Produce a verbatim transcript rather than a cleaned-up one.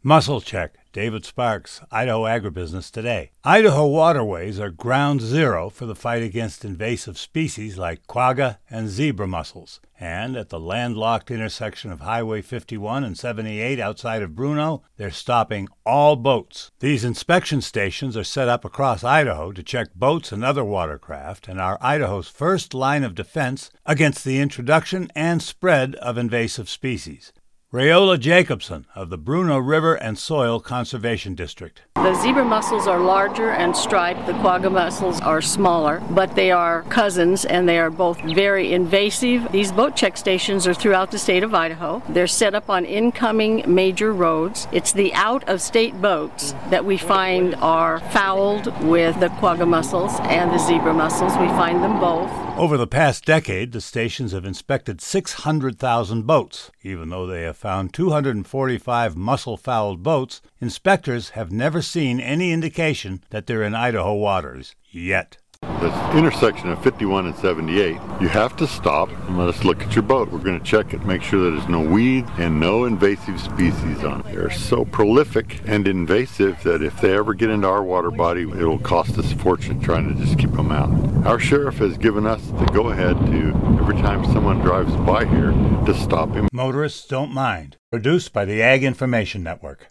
Mussel Check, David Sparks, Idaho Agribusiness Today. Idaho waterways are ground zero for the fight against invasive species like quagga and zebra mussels. And at the landlocked intersection of Highway fifty-one and seventy-eight outside of Bruno, they're stopping all boats. These inspection stations are set up across Idaho to check boats and other watercraft and are Idaho's first line of defense against the introduction and spread of invasive species. Rayola Jacobson of the Bruno River and Soil Conservation District. The zebra mussels are larger and striped. The quagga mussels are smaller, but they are cousins and they are both very invasive. These boat check stations are throughout the state of Idaho. They're set up on incoming major roads. It's the out-of-state boats that we find are fouled with the quagga mussels and the zebra mussels. We find them both. Over the past decade, the stations have inspected six hundred thousand boats. Even though they have found two hundred forty-five mussel-fouled boats, inspectors have never seen any indication that they're in Idaho waters yet. The intersection of fifty-one and seventy-eight, you have to stop and let us look at your boat. We're going to check it, make sure that there's no weeds and no invasive species on it. They're so prolific and invasive that if they ever get into our water body, it'll cost us a fortune trying to just keep them out. Our sheriff has given us the go-ahead to, every time someone drives by here, to stop him. Motorists don't mind. Produced by the Ag Information Network.